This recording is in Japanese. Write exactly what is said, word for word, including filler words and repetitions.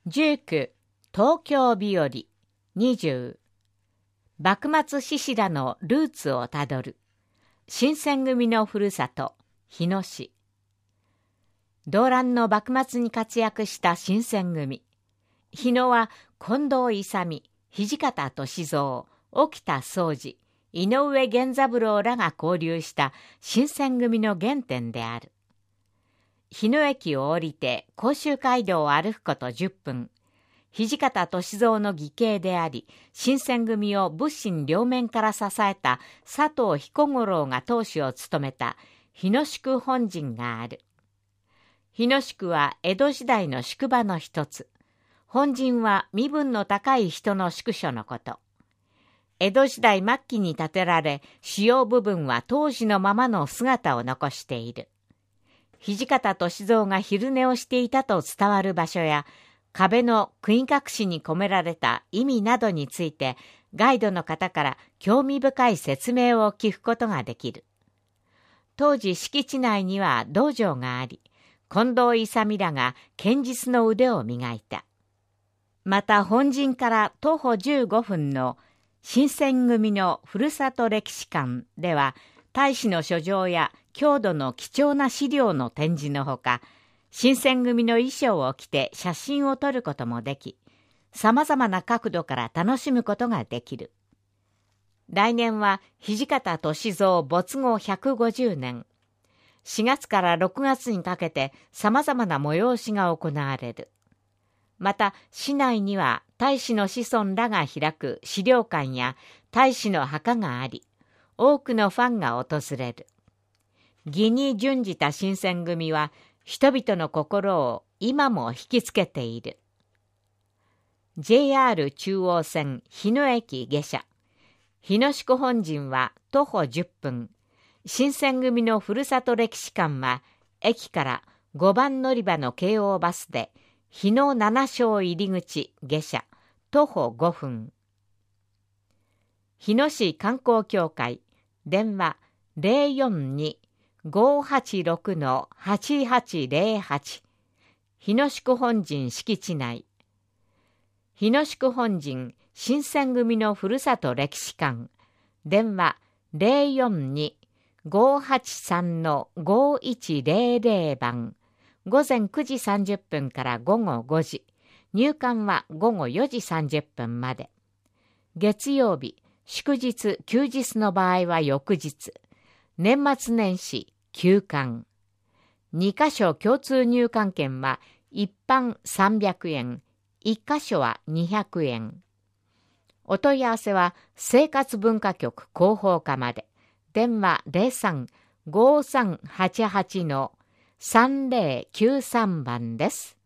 じゅうきゅう東京日和にじゅう幕末志士らのルーツをたどる新選組のふるさと日野市。動乱の幕末に活躍した新選組。日野は近藤勇、土方歳三、沖田総司、井上源三郎らが交流した新選組の原点である。日野駅を降りて甲州街道を歩くことじゅっぷん、土方歳三の義兄であり、新選組を物心両面から支えた佐藤彦五郎が当主を務めた日野宿本陣がある。日野宿は江戸時代の宿場の一つ。本陣は身分の高い人の宿所のこと。江戸時代末期に建てられ、主要部分は当時のままの姿を残している。土方歳三が昼寝をしていたと伝わる場所や、壁の杭隠しに込められた意味などについて、ガイドの方から興味深い説明を聞くことができる。当時敷地内には道場があり、近藤勇らが剣術の腕を磨いた。また本陣から徒歩じゅうごふんの新選組のふるさと歴史館では、大使の書状や郷土の貴重な資料の展示のほか、新選組の衣装を着て写真を撮ることもでき、様々な角度から楽しむことができる。来年は土方歳三没後ひゃくごじゅうねん。しがつからろくがつにかけて様々な催しが行われる。また、市内には大使の子孫らが開く資料館や大使の墓があり、多くのファンが訪れる。義に準じた新選組は、人々の心を今も引きつけている。ジェイアール 中央線日野駅下車。日野宿本陣は徒歩じゅっぷん。新選組のふるさと歴史館は、駅からごばん乗り場の京王バスで、日野七丁入り口下車、徒歩ごふん。日野市観光協会、電話 ゼロよんに ごーはちろく はちはちゼロはち。日野宿本陣敷地内。日野宿本陣新選組のふるさと歴史館、電話 ゼロよんに ごーはちさん ごーいちゼロゼロ 番、午前くじさんじゅっぷんから午後ごじ、入館は午後よじさんじゅっぷんまで。月曜日、祝日、休日の場合は翌日。年末年始、休館。にかしょ共通入館券は一般さんびゃくえん、いっかしょはにひゃくえん。お問い合わせは生活文化局広報課まで。電話 ゼロさん ごーさんはちはち さんゼロきゅうさん 番です。